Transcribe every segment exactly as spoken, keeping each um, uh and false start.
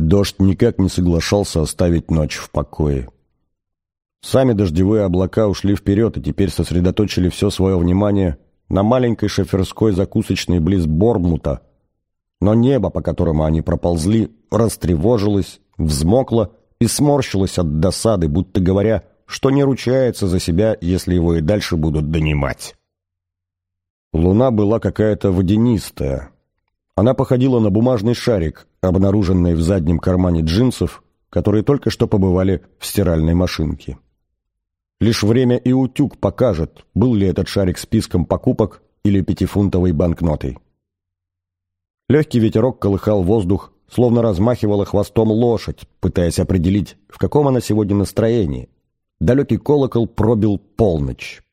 Дождь никак не соглашался оставить ночь в покое. Сами дождевые облака ушли вперед и теперь сосредоточили все свое внимание на маленькой шоферской закусочной близ Бормута, но небо, по которому они проползли, растревожилось, взмокло и сморщилось от досады, будто говоря, что не ручается за себя, если его и дальше будут донимать. Луна была какая-то водянистая. Она походила на бумажный шарик, обнаруженный в заднем кармане джинсов, которые только что побывали в стиральной машинке. Лишь время и утюг покажет, был ли этот шарик списком покупок или пятифунтовой банкнотой. Легкий ветерок колыхал воздух, словно размахивала хвостом лошадь, пытаясь определить, в каком она сегодня настроении. Далекий колокол пробил полночь.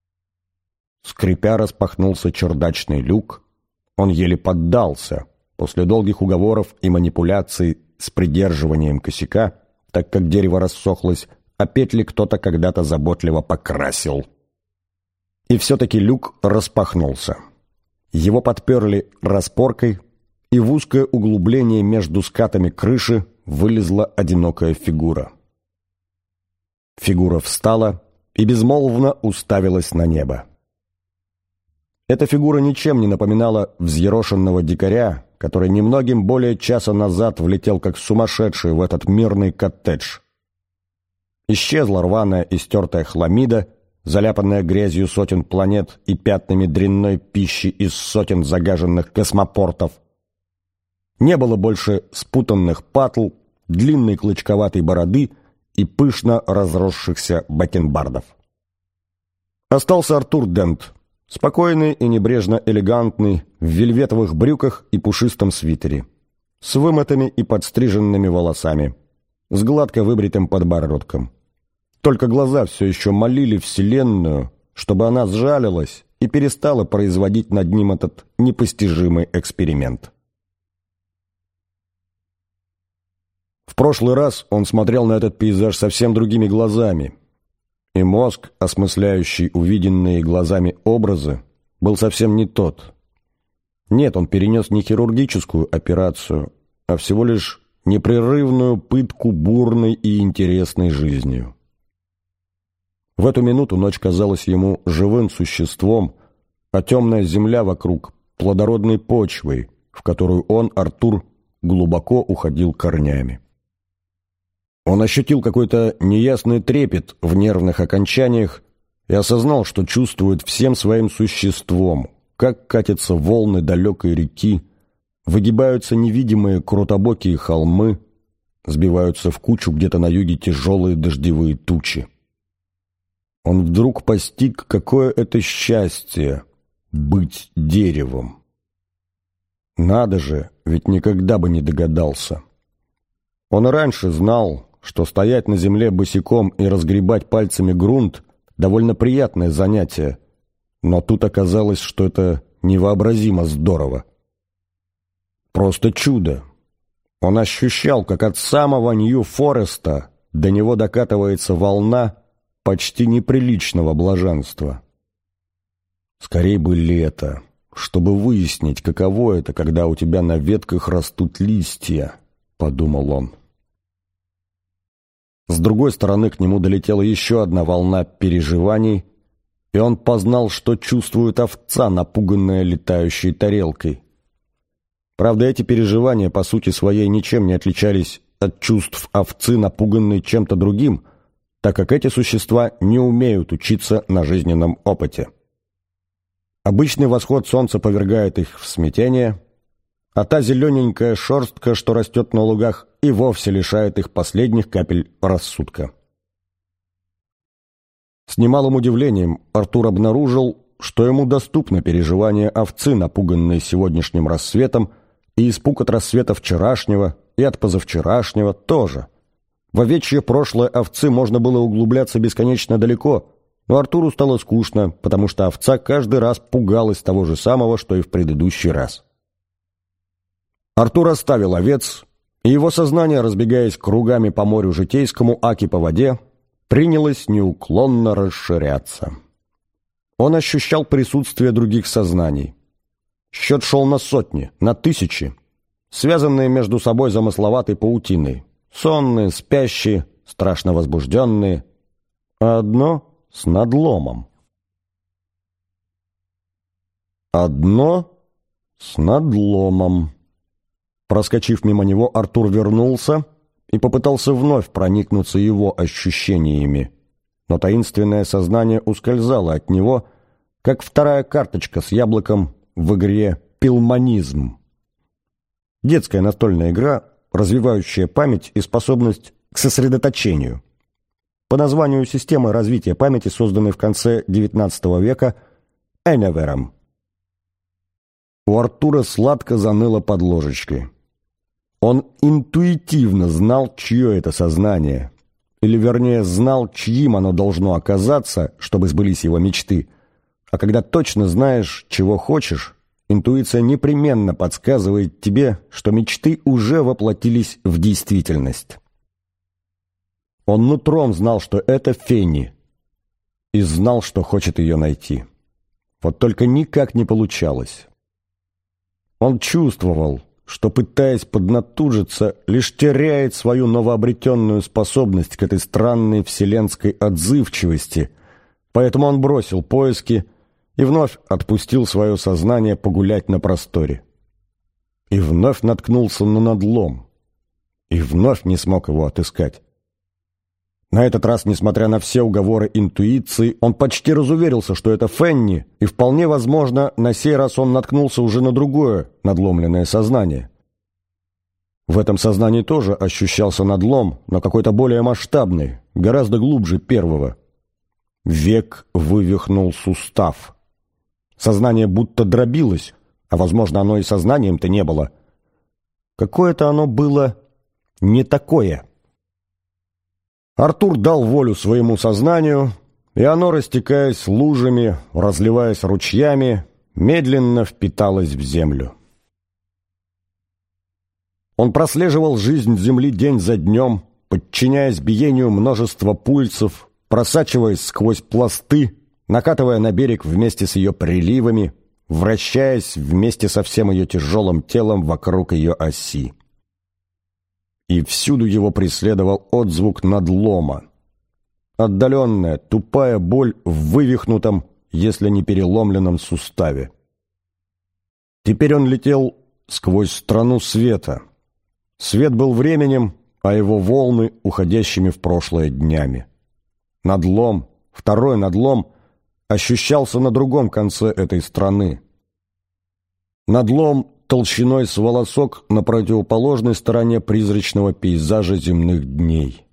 Скрипя, распахнулся чердачный люк. Он еле поддался после долгих уговоров и манипуляций с придерживанием косяка, так как дерево рассохлось, а петли кто-то когда-то заботливо покрасил. И все-таки люк распахнулся. Его подперли распоркой, и в узкое углубление между скатами крыши вылезла одинокая фигура. Фигура встала и безмолвно уставилась на небо. Эта фигура ничем не напоминала взъерошенного дикаря, который немногим более часа назад влетел как сумасшедший в этот мирный коттедж. Исчезла рваная и стертая хламида, заляпанная грязью сотен планет и пятнами дрянной пищи из сотен загаженных космопортов. Не было больше спутанных патл, длинной клочковатой бороды и пышно разросшихся бакенбардов. Остался Артур Дент, спокойный и небрежно элегантный, в вельветовых брюках и пушистом свитере, с вымытыми и подстриженными волосами, с гладко выбритым подбородком. Только глаза все еще молили Вселенную, чтобы она сжалилась и перестала производить над ним этот непостижимый эксперимент. В прошлый раз он смотрел на этот пейзаж совсем другими глазами, и мозг, осмысляющий увиденные глазами образы, был совсем не тот. Нет, он перенес не хирургическую операцию, а всего лишь непрерывную пытку бурной и интересной жизнью. В эту минуту ночь казалась ему живым существом, а темная земля вокруг — плодородной почвой, в которую он, Артур, глубоко уходил корнями. Он ощутил какой-то неясный трепет в нервных окончаниях и осознал, что чувствует всем своим существом, как катятся волны далекой реки, выгибаются невидимые крутобокие холмы, сбиваются в кучу где-то на юге тяжелые дождевые тучи. Он вдруг постиг, какое это счастье — быть деревом. Надо же, ведь никогда бы не догадался. Он и раньше знал, что стоять на земле босиком и разгребать пальцами грунт — довольно приятное занятие, но тут оказалось, что это невообразимо здорово. Просто чудо. Он ощущал, как от самого Нью-Фореста до него докатывается волна почти неприличного блаженства. Скорей бы лето, чтобы выяснить, каково это, когда у тебя на ветках растут листья, — подумал он. С другой стороны к нему долетела еще одна волна переживаний, и он познал, что чувствует овца, напуганная летающей тарелкой. Правда, эти переживания по сути своей ничем не отличались от чувств овцы, напуганной чем-то другим, так как эти существа не умеют учиться на жизненном опыте. Обычный восход солнца повергает их в смятение, а та зелененькая шерстка, что растет на лугах, и вовсе лишает их последних капель рассудка. С немалым удивлением Артур обнаружил, что ему доступно переживание овцы, напуганной сегодняшним рассветом, и испуг от рассвета вчерашнего, и от позавчерашнего тоже. В овечье прошлое овцы можно было углубляться бесконечно далеко, но Артуру стало скучно, потому что овца каждый раз пугалась того же самого, что и в предыдущий раз. Артур оставил овец, и его сознание, разбегаясь кругами по морю житейскому, аки по воде, принялось неуклонно расширяться. Он ощущал присутствие других сознаний. Счет шел на сотни, на тысячи. связанные между собой замысловатой паутиной, сонные, спящие, страшно возбужденные, а одно с надломом. Одно с надломом. Проскочив мимо него, Артур вернулся и попытался вновь проникнуться его ощущениями. Но таинственное сознание ускользало от него, как вторая карточка с яблоком в игре «Пилманизм». Детская настольная игра, развивающая память и способность к сосредоточению. По названию системы развития памяти, созданной в конце девятнадцатого века Эневером. У Артура сладко заныло под ложечкой. Он интуитивно знал, чье это сознание, или, вернее, знал, чьим оно должно оказаться, чтобы сбылись его мечты. А когда точно знаешь, чего хочешь, интуиция непременно подсказывает тебе, что мечты уже воплотились в действительность. Он нутром знал, что это Фенни, и знал, что хочет ее найти. Вот только никак не получалось. Он чувствовал, что, пытаясь поднатужиться, лишь теряет свою новообретенную способность к этой странной вселенской отзывчивости, поэтому он бросил поиски и вновь отпустил свое сознание погулять на просторе. И вновь наткнулся на надлом, и вновь не смог его отыскать. На этот раз, несмотря на все уговоры интуиции, он почти разуверился, что это Фенни, и вполне возможно, на сей раз он наткнулся уже на другое надломленное сознание. В этом сознании тоже ощущался надлом, но какой-то более масштабный, гораздо глубже первого. Век вывихнул сустав. Сознание будто дробилось, а, возможно, оно и сознанием-то не было. Какое-то оно было не такое. Артур дал волю своему сознанию, и оно, растекаясь лужами, разливаясь ручьями, медленно впиталось в землю. Он прослеживал жизнь Земли день за днем, подчиняясь биению множества пульсов, просачиваясь сквозь пласты, накатывая на берег вместе с ее приливами, вращаясь вместе со всем ее тяжелым телом вокруг ее оси. И всюду его преследовал отзвук надлома. Отдаленная, тупая боль в вывихнутом, если не переломленном суставе. Теперь он летел сквозь страну света. Свет был временем, а его волны — уходящими в прошлое днями. Надлом, второй надлом, ощущался на другом конце этой страны. Надлом толщиной с волосок на противоположной стороне призрачного пейзажа земных дней.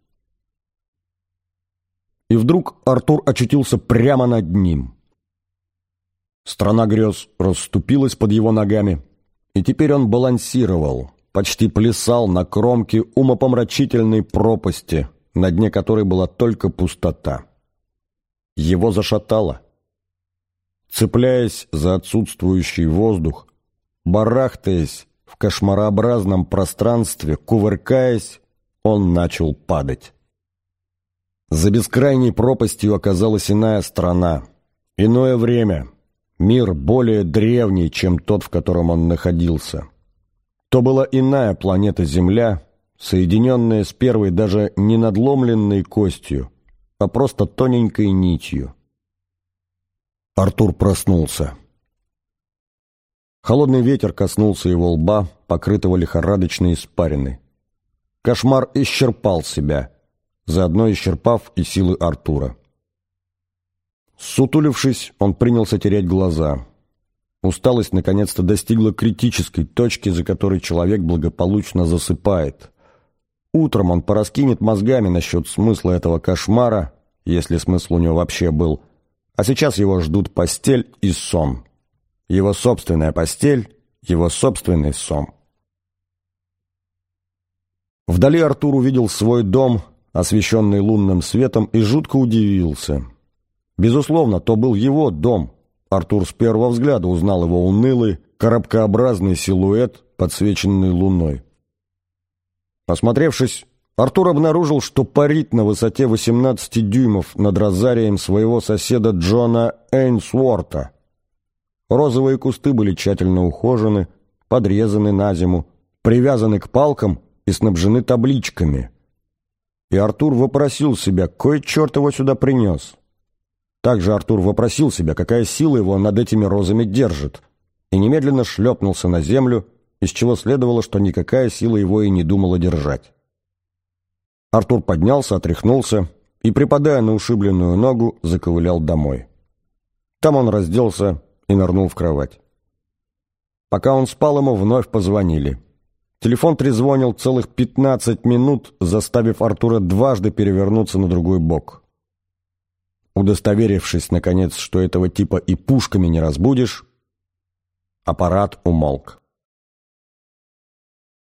И вдруг Артур очутился прямо над ним. Страна грез расступилась под его ногами, и теперь он балансировал, почти плясал на кромке умопомрачительной пропасти, на дне которой была только пустота. Его зашатало. Цепляясь за отсутствующий воздух, барахтаясь в кошмарообразном пространстве, кувыркаясь, он начал падать. За бескрайней пропастью оказалась иная страна, иное время, мир более древний, чем тот, в котором он находился. То была иная планета Земля, соединенная с первой даже не надломленной костью, а просто тоненькой нитью. Артур проснулся. Холодный ветер коснулся его лба, покрытого лихорадочной испариной. Кошмар исчерпал себя, заодно исчерпав и силы Артура. Сутулившись, он принялся тереть глаза. Усталость наконец-то достигла критической точки, за которой человек благополучно засыпает. Утром он пораскинет мозгами насчет смысла этого кошмара, если смысл у него вообще был, а сейчас его ждут постель и сон. Его собственная постель, его собственный сон. Вдали Артур увидел свой дом, освещенный лунным светом, и жутко удивился. Безусловно, то был его дом. Артур с первого взгляда узнал его унылый, коробкообразный силуэт, подсвеченный луной. Осмотревшись, Артур обнаружил, что парит на высоте восемнадцати дюймов над розарием своего соседа Джона Эйнсворта. Розовые кусты были тщательно ухожены, подрезаны на зиму привязаны к палкам и снабжены табличками. И Артур вопросил себя, кой черт его сюда принес. Также Артур вопросил себя, какая сила его над этими розами держит, и немедленно шлепнулся на землю, из чего следовало, что никакая сила его и не думала держать. Артур поднялся, отряхнулся и, припадая на ушибленную ногу, заковылял домой. Там он разделся и нырнул в кровать. Пока он спал, ему вновь позвонили. Телефон трезвонил целых пятнадцать минут, заставив Артура дважды перевернуться на другой бок. Удостоверившись, наконец, что этого типа и пушками не разбудишь, аппарат умолк.